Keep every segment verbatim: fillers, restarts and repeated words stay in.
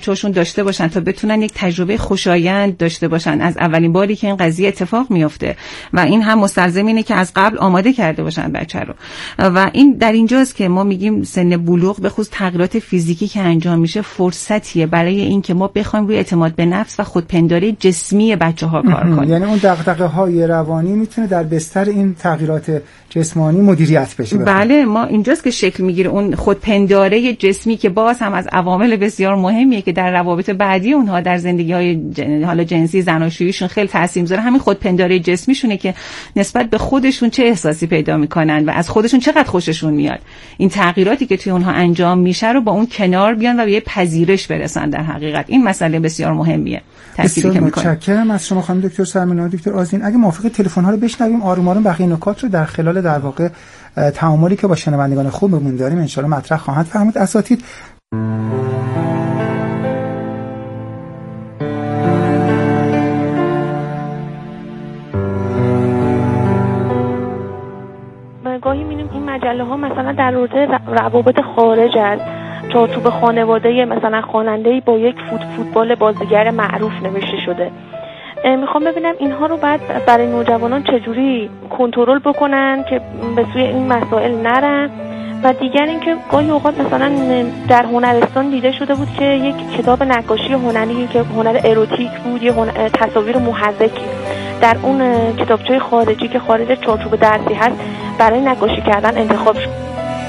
بچه‌هاشون داشته باشن تا بتونن یک تجربه خوشایند داشته باشن از اولین باری که این قضیه اتفاق میفته و این هم مستلزم اینه که از قبل آماده کرده باشن بچه رو. و این در اینجاست که ما میگیم سن بلوغ به خصوص تغییرات فیزیکی که انجام میشه فرصتیه برای این که ما بخوایم روی اعتماد به نفس و خودپنداری جسمی بچه‌ها کار کنیم. یعنی اون دغدغه‌های روانی میتونه در بستر این تغییرات جسمانی مدیریت بشه. بله، ما اینجاست که شکل میگیره اون خودپنداره جسمی که باز هم از عوامل بسیار مهمیه که در روابط بعدی اونها در زندگی‌های جن... حالا جنسی زناشوییشون خیلی تاثیر میذاره. همین خودپنداره جسمیشونه که نسبت به خودشون چه احساسی پیدا میکنن و از خودشون چقدر خوششون میاد. این تغییراتی که توی اونها انجام میشه رو با اون کنار بیان و به یه پذیرش برسن. در حقیقت این مسئله بسیار مهمیه. تأثیری که میکنه. متشکرم از شما خانم دکتر سرمن‌ها. دکتر آذین، اگه موافق تلفن ها رو بشنویم آروم آروم بقیه نکات رو در خلال در واقع تعاملی که با شنوندگان خوبمون داریم ان شاءالله مطرح خواهند فرمود. اساتید گاهی می‌بینیم این مجله ها مثلا در رابطه روابط خارج از چارچوب خانواده مثلا خواننده‌ای با یک فوت فوتبال بازیگر معروف نوشته شده. میخوام ببینم اینها رو بعد برای نوجوانان چجوری کنترل بکنن که به سوی این مسائل نرن. و دیگر اینکه گاهی اوقات مثلا در هنرستان دیده شده بود که یک کتاب نقاشی هنری که هنر اروتیک بود، یه هنر تصاویر محرکی در اون کتابچه‌های خارجی که خارج چارچوب درسی هست برای نقاشی کردن انتخاب شد.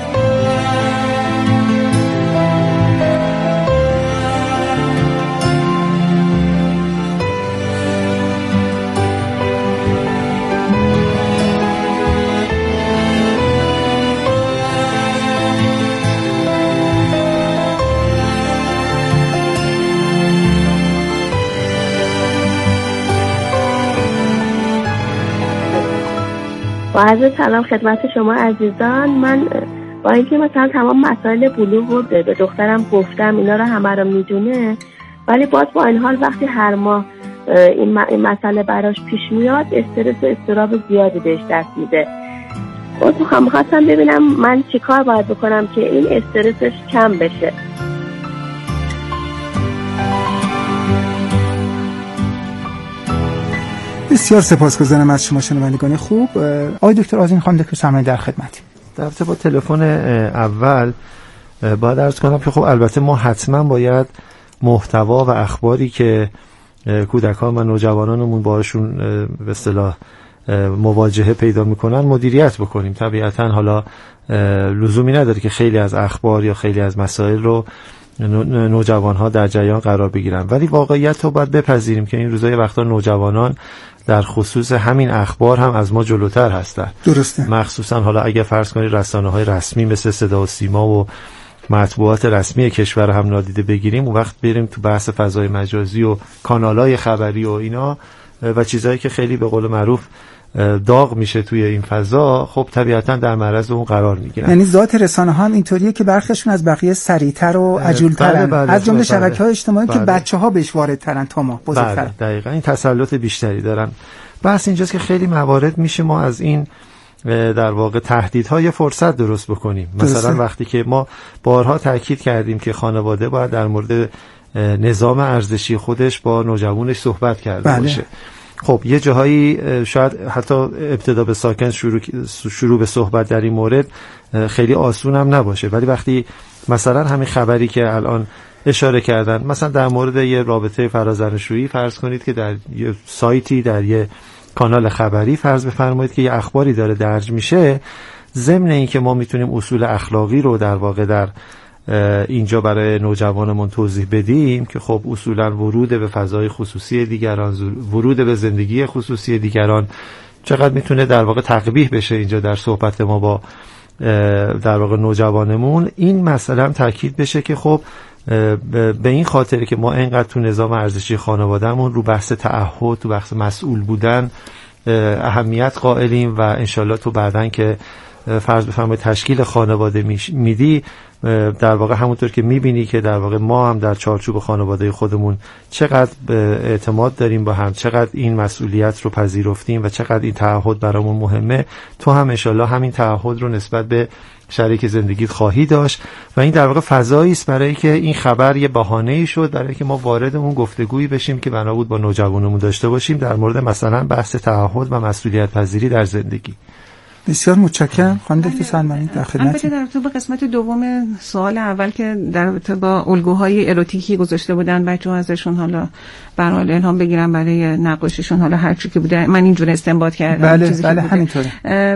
با عرض سلام خدمت شما عزیزان. من با اینکه مثلا تمام مسائل بلوغ رو به دخترم گفتم، اینا رو همه رو میدونه، ولی باز با این حال وقتی هر ماه این مسئله براش پیش میاد استرس و اضطراب زیادی بهش دست میده. باز میخواستم ببینم من چی کار باید بکنم که این استرسش کم بشه. بسیار سپاسگزارم از شما شنوندگان خوب. آقای دکتر آذین، خانم دکتر سرمنی در خدمتیم. در رابطه با تلفن اول باید عرض کنم که خب البته ما حتما باید محتوا و اخباری که کودکان و نوجوانانمون باشون به اصطلاح مواجهه پیدا میکنن مدیریت بکنیم. طبیعتا حالا لزومی نداره که خیلی از اخبار یا خیلی از مسائل رو نوجوانها در جریان قرار بگیرن، ولی واقعیت رو باید بپذیریم که این روزای وقتا نوجوانان در خصوص همین اخبار هم از ما جلوتر هستن. درسته. مخصوصا حالا اگه فرض کنید رسانه‌های رسمی مثل صدا و سیما و مطبوعات رسمی کشور هم نادیده بگیریم، اون وقت بریم تو بحث فضای مجازی و کانال‌های خبری و اینا و چیزایی که خیلی به قول معروف داغ میشه توی این فضا، خب طبیعتا در معرض اون قرار میگیرن. یعنی ذات رسانه ها هم اینطوریه که برخیشون از بقیه سریعتر و عجولترن، بله بله، از جمله شبکه‌های اجتماعی بله. که بچه‌ها بهش واردترن تا ما بزرگتر. بله دقیقاً این تسلط بیشتری دارن. بس اینجاست که خیلی موارد میشه ما از این در واقع تهدیدها یه فرصت درست بکنیم. درسته. مثلا وقتی که ما بارها تاکید کردیم که خانواده باید در مورد نظام ارزشی خودش با نوجوانش صحبت کرده بله. باشه. خب یه جاهایی شاید حتی ابتدا به ساکن شروع شروع به صحبت در این مورد خیلی آسون هم نباشه، ولی وقتی مثلا همین خبری که الان اشاره کردن مثلا در مورد یه رابطه فرازنشویی فرض کنید که در یه سایتی در یه کانال خبری فرض بفرمایید که یه اخباری داره درج میشه، ضمن این که ما میتونیم اصول اخلاقی رو در واقع در اینجا برای نوجوانمون توضیح بدیم که خب اصولا ورود به فضای خصوصی دیگران، ورود به زندگی خصوصی دیگران چقدر میتونه در واقع تقبیح بشه اینجا در صحبت ما با در واقع نوجوانمون. این مسئله هم تاکید بشه که خب به این خاطر که ما اینقدر تو نظام ارزشی خانوادهمون رو بحث تعهد، تو بحث مسئول بودن اهمیت قائلیم و انشالله تو بعدن که فرض بفرمایید تشکیل خانواده میدی، در واقع همونطور که میبینی که در واقع ما هم در چارچوب خانواده خودمون چقدر اعتماد داریم با هم، چقدر این مسئولیت رو پذیرفتیم و چقدر این تعهد برامون مهمه، تو هم انشالله همین تعهد رو نسبت به شریک زندگیت خواهی داشت و این در واقع فضایی است برای که این خبر یه بهانه‌ای شد برای که ما وارد اون گفتگویی بشیم که بنا بود با نوجوانمون داشته باشیم در مورد مثلا بحث تعهد و مسئولیت پذیری در زندگی. بسیار متشکرم خانم دکتر سلمانی. در خدمت. البته در رابطه با قسمت دوم سوال اول که در رابطه با الگوهای اروتیکی گذاشته بودن بچه‌ها ازشون حالا برای الهام بگیرن برای نقاشیشون، حالا هر چی که بوده من اینجوری استنباط کردم. بله بله همینطوره.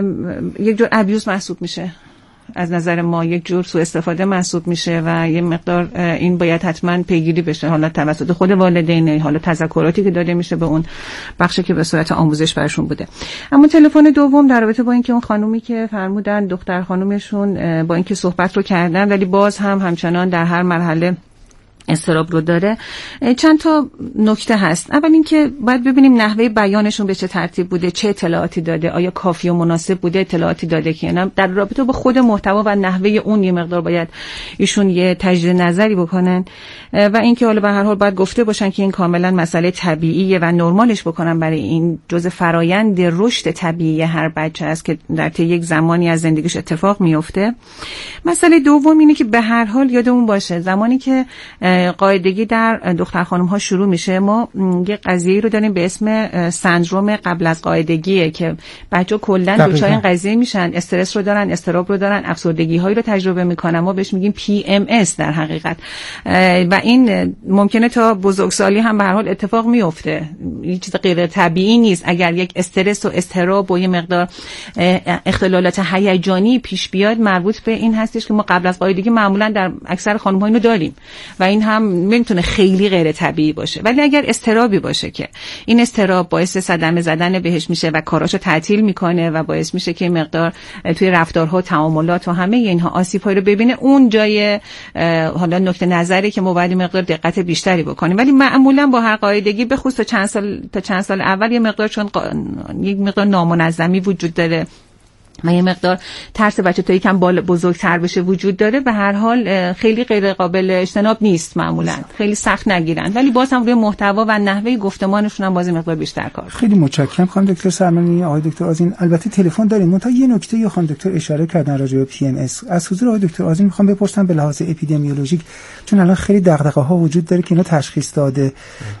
یک جور ابیوز محسوب میشه از نظر ما، یک جور سوء استفاده محسوب میشه و یه مقدار این باید حتما پیگیری بشه، حالا توسط خود والدین، حالا تذکراتی که داده میشه به اون بخشی که به صورت آموزش برشون بوده. اما تلفن دوم در رابطه با اینکه اون خانومی که فرمودن دختر خانومشون با اینکه صحبت رو کردن ولی باز هم همچنان در هر مرحله استراب رو داره، چند تا نکته هست. اول اینکه باید ببینیم نحوه بیانشون به چه ترتیب بوده، چه اطلاعاتی داده، آیا کافی و مناسب بوده اطلاعاتی داده که نه. در رابطه با خود محتوا و نحوه اون یه مقدار باید ایشون یه تجدید نظری بکنن و اینکه حالا به هر حال باید گفته باشن که این کاملا مسئله طبیعیه و نرمالش بکنن، برای این جزء فرایند رشد طبیعی هر بچه است که در طی یک زمانی از زندگیش اتفاق میفته. مسئله دوم اینه که به هر حال یادمون باشه زمانی که قاعدگی در دختر خانم ها شروع میشه، ما یه قضیه رو داریم به اسم سندروم قبل از قاعدگیه که بچه‌ها کلا دچار این قضیه میشن، استرس رو دارن، اضطراب رو دارن، افسردگی هایی رو تجربه میکنن، ما بهش میگیم پی ام اس در حقیقت و این ممکنه تا بزرگسالی هم به هر حال اتفاق میفته، هیچ چیز غیر طبیعی نیست. اگر یک استرس و اضطراب و یه مقدار اختلالات هیجانی پیش بیاد مربوط به این هستش که ما قبل از قاعدگی معمولا در اکثر خانم ها اینو داریم و این هم میتونه خیلی غیر طبیعی باشه. ولی اگر استرابی باشه که این استراب باعث صدمه زدن بهش میشه و کاراشو تعطیل میکنه و باعث میشه که مقدار توی رفتارها، تعاملات و همه اینها آسیب‌هایی رو ببینه، اون جای حالا نکته نظری که ما باید مقدار دقت بیشتری بکنیم. ولی معمولا با هر قاعدگی به خصوص تا چند سال تا چند سال اول یه مقدار چون قا... یک مقدار نامنظمی وجود داره و یه مقدار ترس بچه تا یکم بالا بزرگتر بشه وجود داره، به هر حال خیلی غیر قابل اجتناب نیست، معمولا خیلی سخت نگیرن، ولی باز هم روی محتوا و نحوه گفتمانشون هم باز مقدار بیشتر کار. خیلی متشکرم خانم دکتر سلمانی. آقای دکتر آذین البته تلفن داریم، منتها یه نکته یا خانم دکتر اشاره کردن راجع به پی ام اس. از حضور آقای دکتر آذین میخوام بپرسم به لحاظ اپیدمیولوژیک، چون الان خیلی دغدغه ها وجود داره که اینا تشخیص داده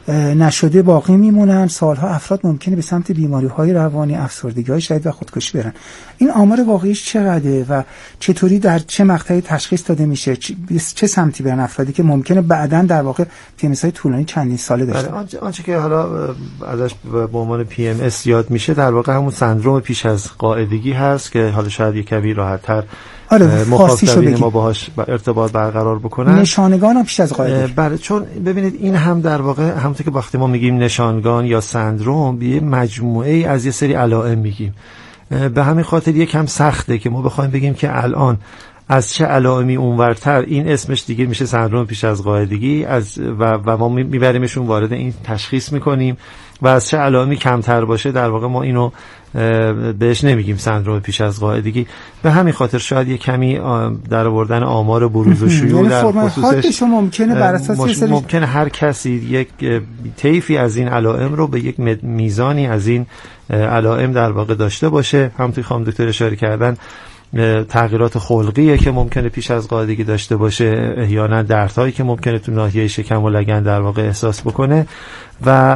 نشده باقی میمونن، سالها افراد ممکنه به سمت بیماری های روانی، افسردگی های شدید و خودکشی برن. این آمار واقعیش چقدره و چطوری در چه مقطعی تشخیص داده میشه، چه سمتی برن افرادی که ممکنه بعداً در واقع پی ام اس های طولانی چندین ساله داشته باشن؟ آنچه, آنچه که حالا ازش به عنوان پی ام اس یاد میشه در واقع همون سندروم پیش از قاعدگی هست که حالا شاید یک کمی راحت‌تر آره مخاطبین ما باهاش ارتباط برقرار بکنن. نشانگان هم پیش از قاعدگی. بله، چون ببینید این هم در واقع همونطور که وقتی ما میگیم نشانگان یا سندروم، یه مجموعه از یه سری علائم میگیم. به همین خاطر یکم سخته که ما بخوایم بگیم که الان از چه علائمی اونورتر این اسمش دیگه میشه سندروم پیش از قاعدگی از و, و ما میبریمشون وارد این تشخیص میکنیم و از چه علائمی کمتر باشه در واقع ما اینو بهش نمیگیم سندروم پیش از قاعدگی. به همین خاطر شاید یه کمی در آوردن آمار بروز و شیوع در خصوصش ممکنه بر اساس ممکنه هر کسی یک طیفی از این علائم رو به یک میزانی از این علائم در واقع داشته باشه. همونطور خانم دکتر اشاره کردن تغییرات خلقیه که ممکنه پیش از قاعدگی داشته باشه، احیانا دردهایی که ممکنه تو ناحیه شکم و لگن در واقع احساس بکنه و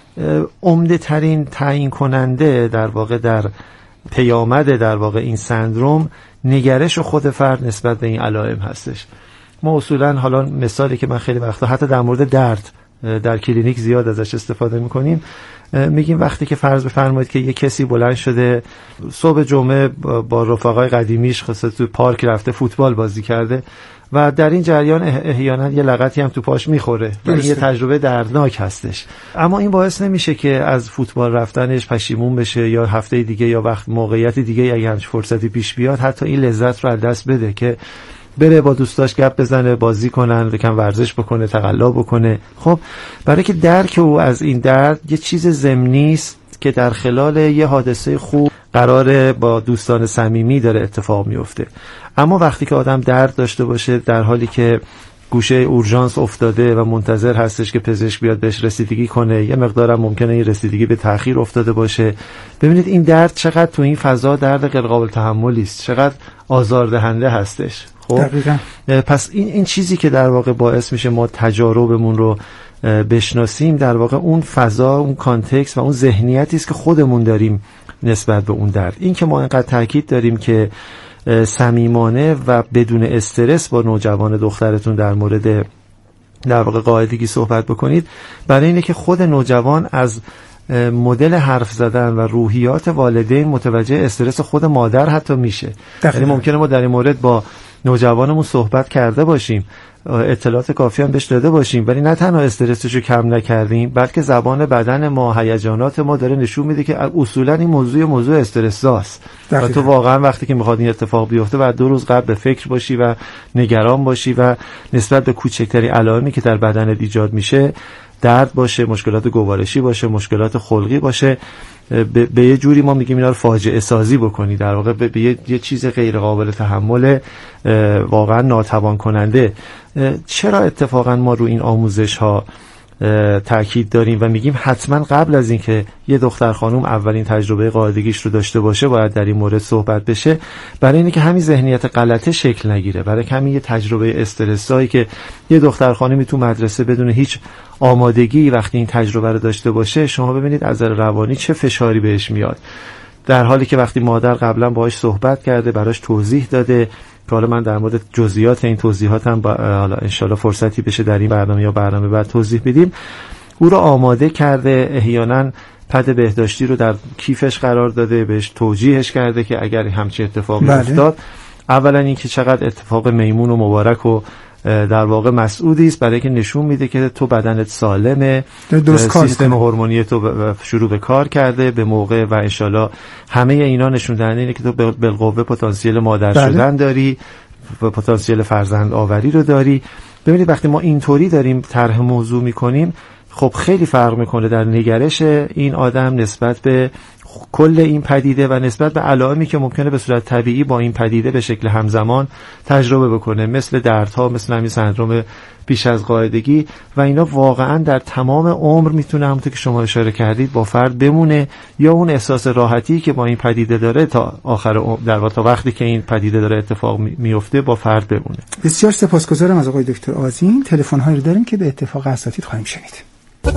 عمده ترین تعیین کننده در واقع در پیامد در واقع این سندروم نگرش خود فرد نسبت به این علائم هستش. ما اصولا حالا مثالی که من خیلی وقتا حتی در مورد درد در کلینیک زیاد ازش استفاده میکنیم، میگیم وقتی که فرض بفرمایید که یه کسی بلند شده صبح جمعه با رفقای قدیمیش خاصه تو پارک رفته فوتبال بازی کرده و در این جریان احیانا یه لغتی هم تو پاش میخوره و این یه تجربه دردناک هستش، اما این باعث نمیشه که از فوتبال رفتنش پشیمون بشه یا هفته دیگه یا وقت موقعیت دیگه اگه همچین فرصتی پیش بیاد حتی این لذت رو از دست بده که بره با دوستاش گپ بزنه، بازی کنن، یکم ورزش بکنه، تقلا بکنه. خب برای که درک او از این درد یه چیز ضمنی است که در خلال یه حادثه خوب قراره با دوستان صمیمی داره اتفاق میفته. اما وقتی که آدم درد داشته باشه در حالی که گوشه اورژانس افتاده و منتظر هستش که پزشک بیاد بهش رسیدگی کنه، یه مقدارم ممکنه این رسیدگی به تأخیر افتاده باشه، ببینید این درد چقدر تو این فضا درد غیر قابل تحملی است، چقدر آزاردهنده هستش. خب دقیقاً. پس این این چیزی که در واقع باعث میشه ما تجاربمون رو بشناسیم، در واقع اون فضا، اون کانتکست و اون ذهنیتی است که خودمون داریم نسبت به اون درد. این که ما اینقدر تاکید داریم که صمیمانه و بدون استرس با نوجوان دخترتون در مورد در واقع قاعدگی صحبت بکنید، برای اینه که خود نوجوان از مدل حرف زدن و روحیات والدین متوجه استرس خود مادر حتی میشه. یعنی ممکنه ما در این مورد با نوجوانمون صحبت کرده باشیم، اطلاعات کافی هم بهش داده باشیم، ولی نه تنها استرسشو کم نکردیم، بلکه زبان بدن ما، هیجانات ما داره نشون میده که اصولا این موضوع موضوع استرس‌زاست. و تو واقعا وقتی که میخواد این اتفاق بیفته بعد دو روز قبل به فکر باشی و نگران باشی و نسبت به کوچکترین علائمی که در بدنت ایجاد میشه، درد باشه، مشکلات گوارشی باشه، مشکلات خلقی باشه، به, به یه جوری ما میگیم اینا رو فاجعه سازی بکنی، در واقع به, به یه, یه چیز غیر قابل تحمل، واقعا ناتوان کننده. چرا اتفاقا ما رو این آموزش ها تاکید داریم و میگیم حتما قبل از اینکه یه دختر خانم اولین تجربه قاعدگیش رو داشته باشه باید در این مورد صحبت بشه؟ برای اینکه همین ذهنیت غلطه شکل نگیره، برای همین یه تجربه استرسایی که یه دختر خانمی تو مدرسه بدون هیچ آمادگی وقتی این تجربه رو داشته باشه، شما ببینید از نظر روانی چه فشاری بهش میاد، در حالی که وقتی مادر قبلا باهاش صحبت کرده، براش توضیح داده، که حالا من در مورد جزئیات این توضیحات هم حالا انشالله فرصتی بشه در این برنامه یا برنامه بعد توضیح بدیم، او رو آماده کرده، احیانا پد بهداشتی رو در کیفش قرار داده، بهش توجیهش کرده که اگر همچین اتفاقی بله. افتاد، اولا این که چقدر اتفاق میمون و مبارک و در واقع مسعودی است، برای که نشون میده که تو بدنت سالمه، سیستم هورمونی تو شروع به کار کرده به موقع و انشالله همه اینا نشون دهنده اینه که تو بالقوه پتانسیل مادر بله. شدن داری و پتانسیل فرزند آوری رو داری. ببینید وقتی ما اینطوری داریم طرح موضوع میکنیم، خب خیلی فرق میکنه در نگرش این آدم نسبت به کل این پدیده و نسبت به علائمی که ممکنه به صورت طبیعی با این پدیده به شکل همزمان تجربه بکنه، مثل دردها، مثل همین سندرم بیش از قاعدگی و اینا واقعا در تمام عمر میتونه همونطور که شما اشاره کردید با فرد بمونه، یا اون احساس راحتی که با این پدیده داره تا آخر عمر، در واقع تا وقتی که این پدیده داره اتفاق میفته با فرد بمونه. بسیار سپاسگزارم از آقای دکتر آذین. تلفن هایی رو داریم که به اتفاق اساتید خواهیم شنید.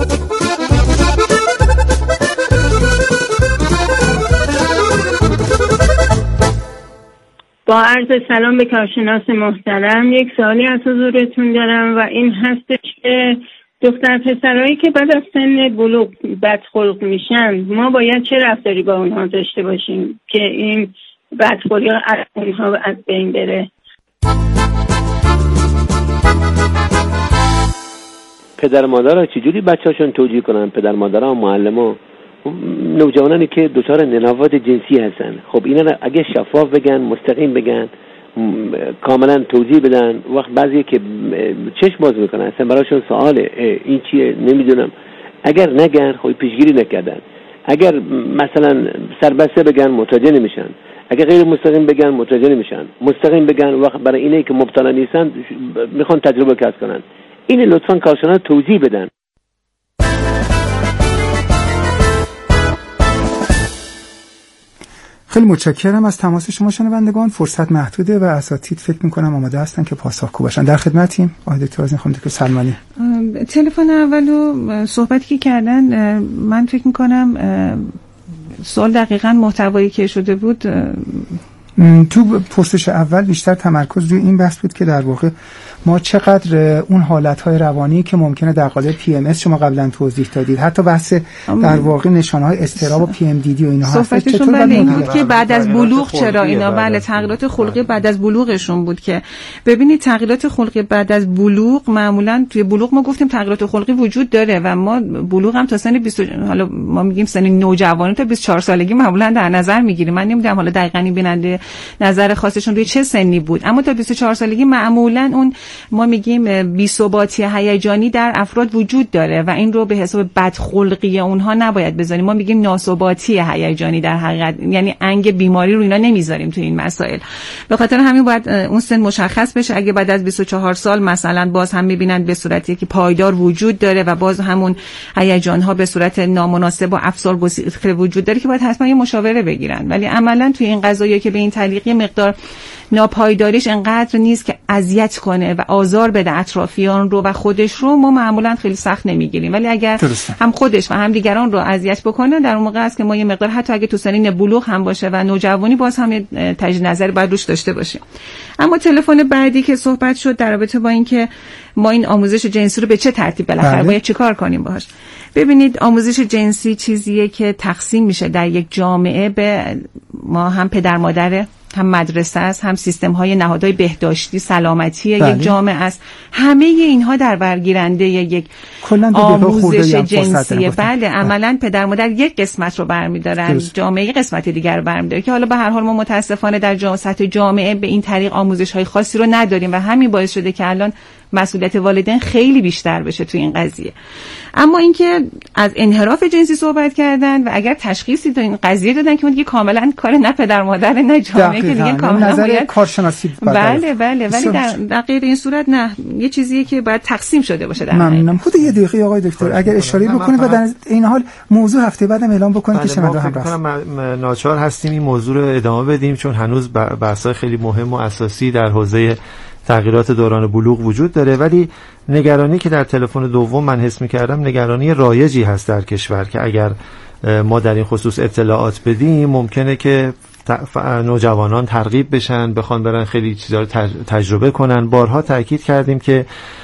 با عرض سلام به کارشناس محترم، یک سوالی از حضورتون دارم و این هستش که دختر پسرایی که بعد از سن بلوغ بدخلق میشن، ما باید چه رفتاری با اونها داشته باشیم که این بدخلقی از اونها از بین بره؟ پدر مادرها چجوری بچه‌هاشون توجیه کنن؟ پدر مادرها و معلم‌ها نوجوانانی که دچار انحراف جنسی هستن، خب اینا رو اگه شفاف بگن، مستقیم بگن، کاملا توضیح بدن، وقت بعضی که چشم باز میکنن اصلا براشون سواله این چیه نمیدونم، اگر نگن خب پیشگیری نکردن، اگر مثلا سربسته بگن متوجه نمیشن، اگر غیر مستقیم بگن متوجه نمیشن، مستقیم بگن وقت برای اینه که مبتلا نیستن میخوان تجربه کسب کنن، این لطفا کارشناس توضیح بدن. خیلی متشکرم از تماس شما شنوندگان. فرصت محدوده و اساتید فکر می‌کنم آماده هستن که پاسخگو باشن. در خدمتیم آقای دکتر آذین خانم دکتر سلمانی. تلفن اولو صحبتی که کردن، من فکر می‌کنم سوال دقیقاً محتوایی که شده بود تو پرسش اول بیشتر تمرکز روی این بحث بود که در واقع ما چقدر اون حالتهای روانی که ممکنه در قالب پی ام اس شما قبلا توضیح دادید، حتی بحث در واقع نشانه‌های اضطراب و پی ام دی دی و اینا هست، چطور بله این بود که بعد از بلوغ چرا اینا بله تغییرات خلقی بعد از بلوغشون بود که ببینید تغییرات خلقی بعد از بلوغ معمولا توی بلوغ ما گفتیم تغییرات خلقی وجود داره و ما بلوغ هم تا سن بیست حالا ما میگیم سن نوجوانی تا بیست و چهار سالگی معمولا در نظر میگیریم. من نمیدونم حالا دقیقاً بیننده نظر خاصشون روی چه سنی بود، اما تا بیست و چهار سالگی معمولا اون ما میگیم بی‌ثباتی هیجانی در افراد وجود داره و این رو به حساب بدخلقی اونها نباید بذاریم. ما میگیم ناثباتی هیجانی در حقیقت، یعنی انگ بیماری رو اینا نمیذاریم تو این مسائل. به خاطر همین باید اون سن مشخص بشه. اگه بعد از بیست و چهار سال مثلا باز هم میبینن به صورتی که پایدار وجود داره و باز همون هیجان ها به صورت نامناسب و افسار گسیخته وجود داره که باید حتما یه مشاوره بگیرن. ولی عملا توی این قضایی که به این طریق مقدار ناپایداریش انقدر نیست که اذیت کنه و آزار بده اطرافیان رو و خودش رو، ما معمولا خیلی سخت نمیگیریم. ولی اگر درسته. هم خودش و هم دیگران رو اذیت بکنه، در اون موقع است که ما یه مقدار حتی اگه تو سنین بلوغ هم باشه و نوجوانی باز هم تجدید نظر باید روش داشته باشیم. اما تلفن بعدی که صحبت شد در رابطه با این که ما این آموزش جنسی رو به چه ترتیب بالاخره باید چیکار کنیم باهاش. ببینید آموزش جنسی چیزیه که تقسیم میشه در یک جامعه به ما هم پدر مادر، هم مدرسه است، هم سیستم های نهادهای بهداشتی سلامتی بله. یک جامعه است. همه اینها در برگیرنده یک آموزش جنسیه. بله عملا پدر مادر یک قسمت رو برمیدارن، جامعه قسمت دیگر رو برمیداره که حالا به هر حال ما متاسفانه در جامعه سطح جامعه به این طریق آموزش های خاصی رو نداریم و همین باعث شده که الان مسئولیت والدین خیلی بیشتر بشه تو این قضیه. اما اینکه از انحراف جنسی صحبت کردن و اگر تشخیصی تو این قضیه دادن که اون دیگه کاملا کار نه پدر مادر نه جامعه که دیگه کاملا نظر باید... کارشناسی بله بله ولی در, در غیر این صورت نه، یه چیزیه که باید تقسیم شده باشه. در ممنونم. خود یه دقیقه آقای دکتر اگر اشاره بکنید و در این حال موضوع هفته بعدم اعلام بکنید که شنونده هم راست ناچار هستیم این موضوع رو ادامه بدیم، چون هنوز بحث‌های خیلی مهم و اساسی در حوزه تغییرات دوران بلوغ وجود داره. ولی نگرانی که در تلفن دوم من حس می‌کردم نگرانی رایجی هست در کشور که اگر ما در این خصوص اطلاعات بدیم ممکنه که نوجوانان ترغیب بشن، بخوان برن خیلی چیزا رو تجربه کنن. بارها تاکید کردیم که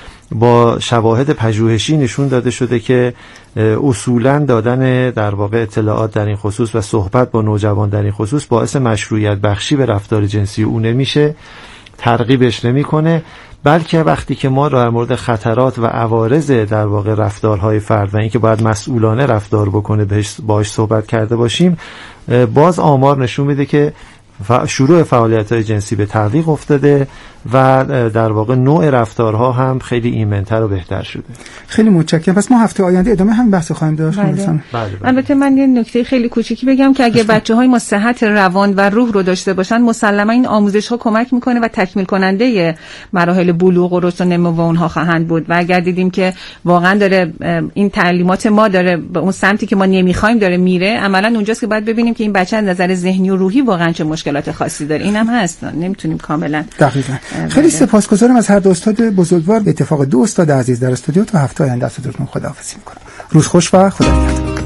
با شواهد پژوهشی نشون داده شده که اصولاً دادن در واقع اطلاعات در این خصوص و صحبت با نوجوان در این خصوص باعث مشروعیت بخشی به رفتار جنسی او نمیشه، ترغیبش نمیکنه، بلکه وقتی که ما در مورد خطرات و عوارض در واقع رفتارهای فرد و اینکه باید مسئولانه رفتار بکنه بهش باهاش صحبت کرده باشیم، باز آمار نشون میده که شروع فعالیت‌های جنسی به تعویق افتاده و در واقع نوع رفتارها هم خیلی ایمن‌تر و بهتر شده. خیلی متشکرم. پس ما هفته آینده ادامه هم بحث خواهیم داشت. بله. البته من یه نکته خیلی کوچیکی بگم که اگه بچه‌های ما صحت روان و روح رو داشته باشن مسلما این آموزش‌ها کمک می‌کنه و تکمیل کننده مراحل بلوغ و رشد و نمو اونها خواهند بود. و اگر دیدیم که واقعا داره این تعلیمات ما داره به اون سمتی که ما نمی‌خوایم داره میره، عملاً اونجاست که باید ببینیم که این بچه از نظر ذهنی و روحی واقعا چه مشکلات خاصی داره. اینم هست، نمیتونیم کاملا. دقیقاً. خیلی سپاسگزارم از هر دو استاد بزرگوار. به اتفاق دو استاد عزیز در استودیو تا هفته آینده از حضورتون خداحافظی می‌کنم. روز خوش و خدا نگهدار.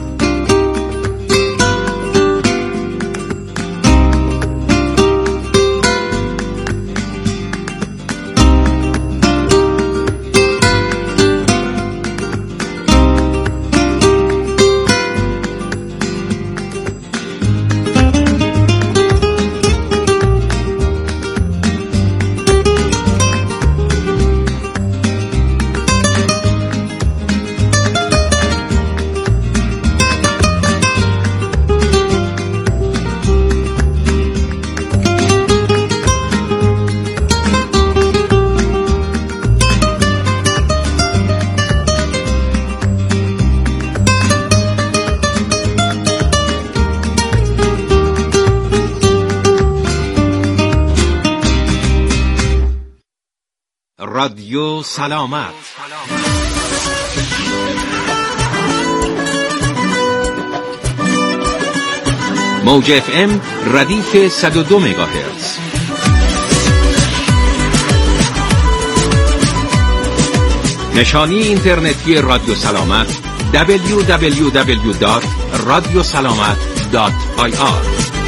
رادیو سلامت. موج اف ام ردیف صد و دو مگاهرتز. نشانی اینترنتی رادیو سلامت دبلیو دبلیو دبلیو دات رادیو سلامت دات آی آر.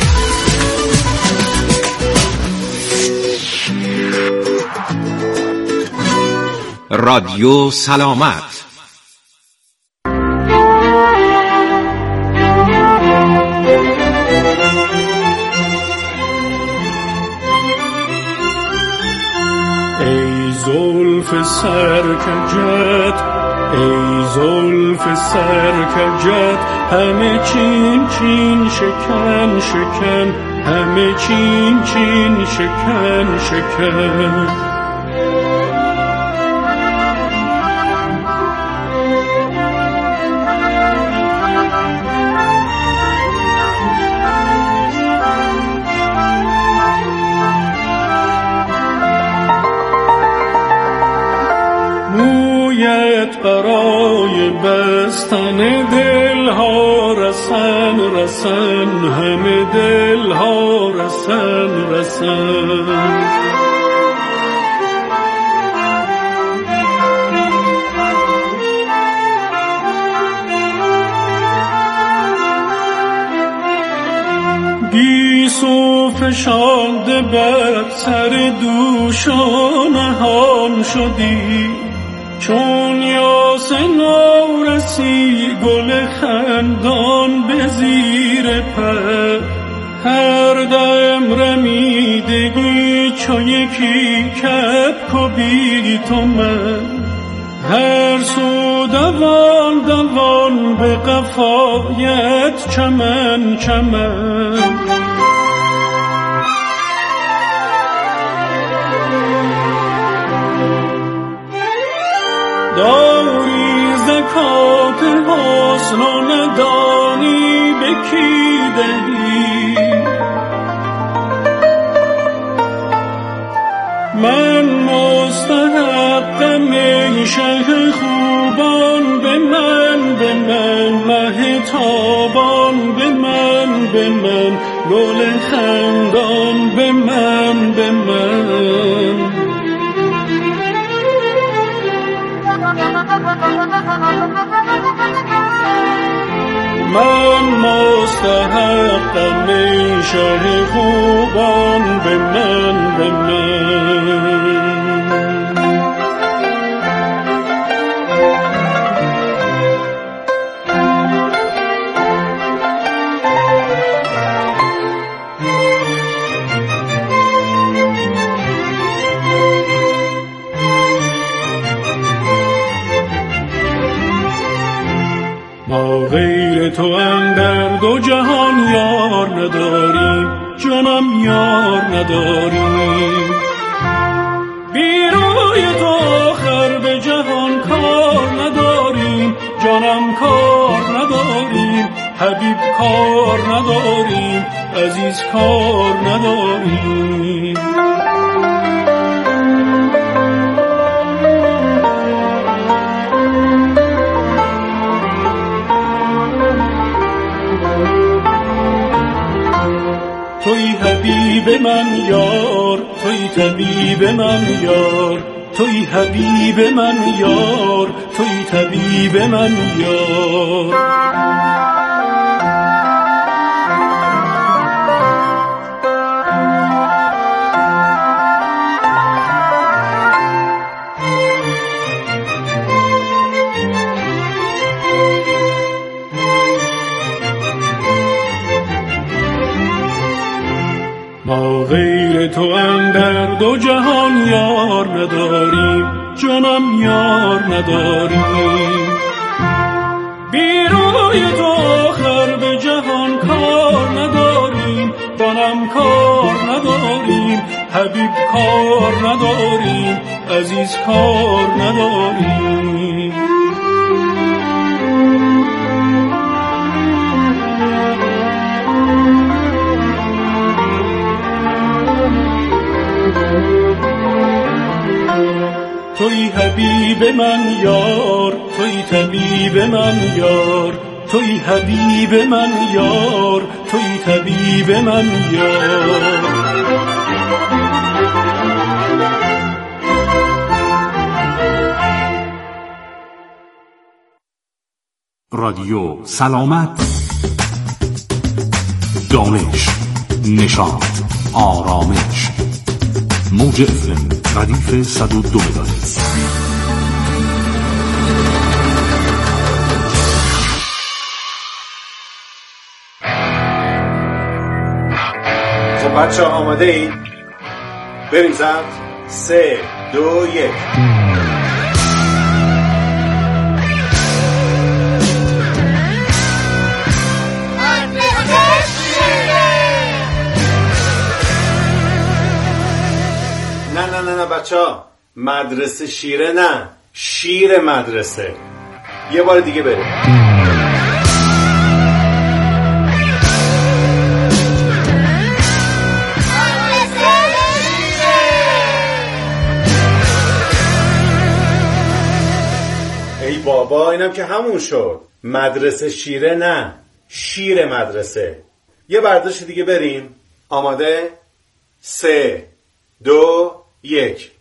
رادیو سلامت. ای زلف سرکجت، ای زلف سرکجت، همه چین چین شکن شکن، همه چین چین شکن شکن. برای بستن دل ها رسن رسن، همه دل ها رسن رسن. گیسو فشانده بر سر دوشان نهان شدی، چون یاس نورسی گل خندان به زیر پر. هر دم رمیدگی چو یکی کبک و بی تو من، هر سو دوان دوان به قفایت چمن چمن. داری زکات حسن و ندانی به کی دهی، من مستحقم ای شه خوبان، به من به من مه تابان، به من به من گل خندان، به من به من. من مستحقم ای شه خوبان، به من به من. ما غیر تو اندر دو جهان یار نداریم، جانم یار نداریم. بی روی تو آخر به جهان کار نداریم، جانم کار نداریم. حبیب کار نداریم، عزیز کار نداریم. توی حبیب من یار، توی طبیب من یار، توی حبیب من یار، توی طبیب من یار. ما غیر تو اندر دو جهان یار نداریم، جانم یار نداریم. بی روی تو آخر به جهان کار نداریم، جانم کار نداریم. حبیب کار نداریم، عزیز کار نداریم. توی حبیب من یار، توی طبیب من یار، توی حبیب من یار، توی طبیب من یار. رادیو سلامت، دانش، نشاط، آرامش. موج افم ردیف صد و دو مگاهرتز. خب بچه ها آماده اید؟ بریم ضبط. سه دو یک. نه نه نه نه بچه ها، مدرسه شیره نه، شیر مدرسه. یه بار دیگه بریم. بابا اینم که همون شد. مدرسه شیره نه، شیر مدرسه. یه برداشت دیگه بریم. آماده؟ سه دو یک.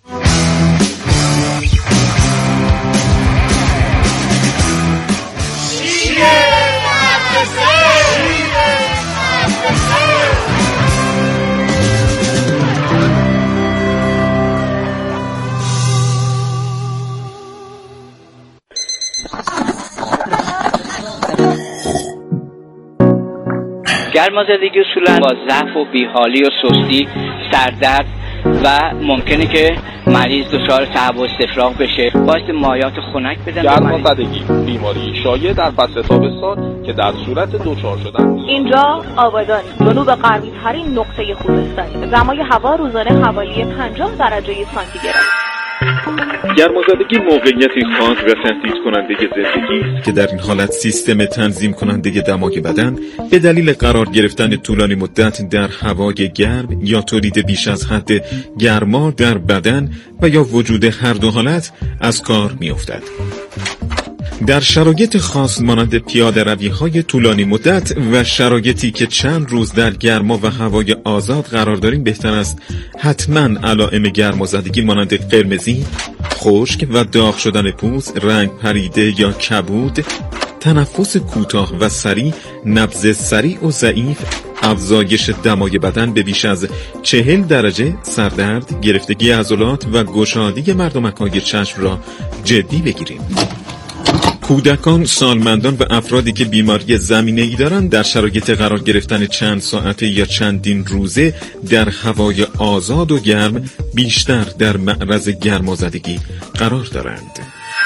گرمازدگی اصولا با ضعف و بیحالی و سستی، سردرد و ممکنه که مریض دچار تعب و استفراغ بشه، باعث مایات خنک بدن. گرمازدگی بیماری شایع در فصل تابستان که در صورت دچار شدن. اینجا آبادانی، جنوب غربی ترین نقطه خوزستانی. دمای هوا روزانه حوالی پنجاه درجه سانتیگراد. گرمازدگی موقعیتی خاص و تهدید کننده زندگی که در این حالت سیستم تنظیم کننده دمای بدن به دلیل قرار گرفتن طولانی مدت در هوای گرم یا تولید بیش از حد گرما در بدن و یا وجود هر دو حالت از کار می افتد. در شرایط خاص مانند پیاده روی های طولانی مدت و شرایطی که چند روز در گرما و هوای آزاد قرار داریم، بهتر است حتما علائم گرمازدگی مانند قرمزی، خشک و داغ شدن پوست، رنگ پریده یا کبود، تنفس کوتاه و سریع، نبض سریع و ضعیف، افزایش دمای بدن به بیش از چهل درجه، سردرد، گرفتگی عضلات و گشادی مردمک‌های چشم را جدی بگیریم. کودکان، سالمندان و افرادی که بیماری زمینه‌ای دارند در شرایط قرار گرفتن چند ساعته یا چندین روزه در هوای آزاد و گرم بیشتر در معرض گرمازدگی قرار دارند.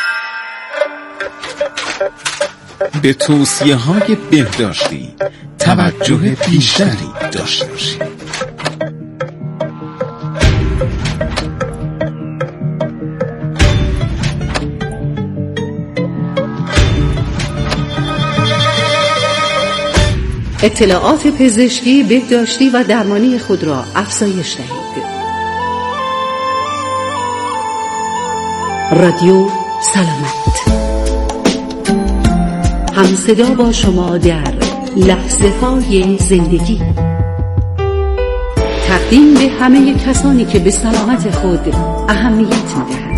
به توصیه‌های بهداشتی توجه بیشتری داشته باشید. اطلاعات پزشکی، بهداشتی و درمانی خود را افزایش دهید. رادیو سلامت، هم صدا با شما در لحظه های زندگی. تقدیم به همه کسانی که به سلامت خود اهمیت می‌دهند.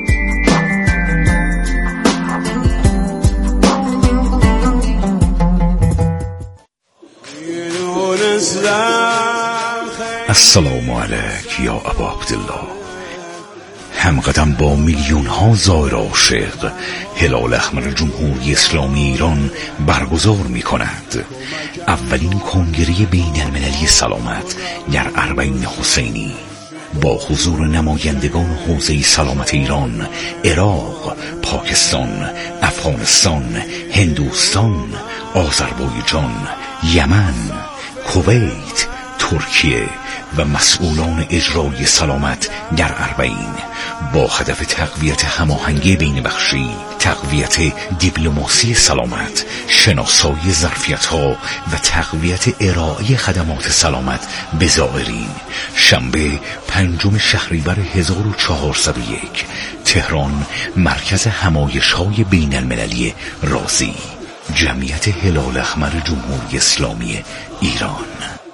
السلام علیک یا ابا عبدالله. همقدم با میلیون ها زائر عاشق هلال احمر جمهوری اسلامی ایران برگزار می کند اولین کنگره بین المللی سلامت در اربعین حسینی با حضور نمایندگان حوزه سلامت ایران، عراق، پاکستان، افغانستان، هندوستان، آذربایجان، یمن، کویت، ترکیه و مسئولان اجرای سلامت در اربعین با هدف تقویت هماهنگی بین بخشی، تقویت دیپلماسی سلامت، شناسایی ظرفیت‌ها و تقویت ارائه خدمات سلامت به زائرین. شنبه پنجم شهریور هزار و چهارصد و یک، تهران، مرکز همایش‌های بین المللی رازی، جمعیت هلال احمر جمهوری اسلامی ایران.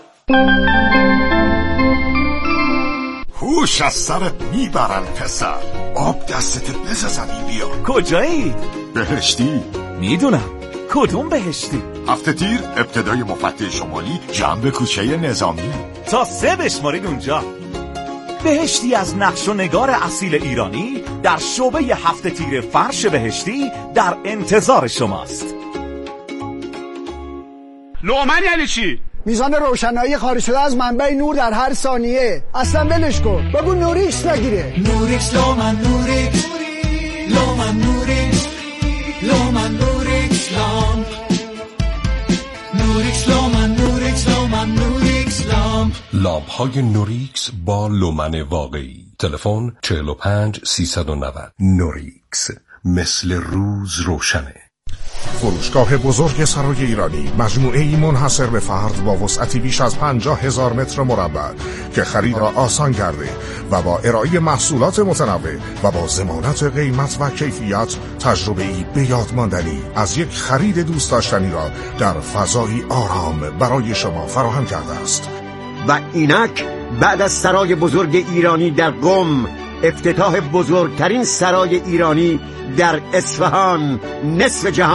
هوش از سرت میبرن پسر، آب دستت بزنی بیا. کجایی؟ بهشتی. میدونم. کدوم بهشتی؟ هفته تیر ابتدای مفتح شمالی جنب کوچه نظامی. تا سه بشمارید اونجا. بهشتی از نقش و نگار اصیل ایرانی در شعبه هفته تیر فرش بهشتی در انتظار شماست. لومن یعنی چی؟ میزان روشنایی خارج شده از منبع نور در هر ثانیه. اصلا ولش کن، بگو نوریکس نگیره. نوریکس لومن نوریکس لومن نوریکس لومن نوریکس لام نوریکس لومن نوریکس لومن نوریکس لام. لامپ های نوریکس با لومن واقعی. تلفن چهل و پنج سیصد و نود. نوریکس، مثل روز روشنه. فروشگاه بزرگ سرای ایرانی، مجموعه‌ای منحصر به فرد با وسعتی بیش از پنجاه هزار متر مربع که خرید را آسان کرده و با ارائه محصولات متنوع و با ضمانت قیمت و کیفیت تجربه‌ای به یاد ماندنی از یک خرید دوست داشتنی را در فضایی آرام برای شما فراهم کرده است. و اینک بعد از سرای بزرگ ایرانی در قم، افتتاح بزرگترین سرای ایرانی در اصفهان، نصف جهان